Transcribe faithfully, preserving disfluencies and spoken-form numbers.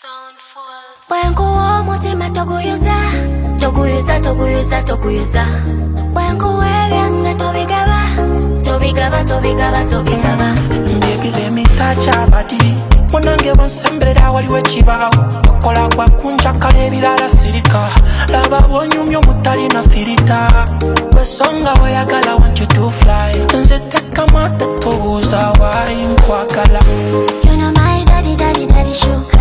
Bwangu omutima toguyuza, toguyuza, toguyuza, toguyuza. Bwangu webyanga tobigaba, tobigaba, tobigaba, tobigaba. Baby, let me touch your body. Munange wansembera waliwe chibawo. Kola kwa kunja kale bilala sirika. Laba bonyumyo mutali na filita. Besonga wayagala want you to fly. Nze teka mata tobuza wali nkwagala. You know my daddy, daddy, daddy sugar.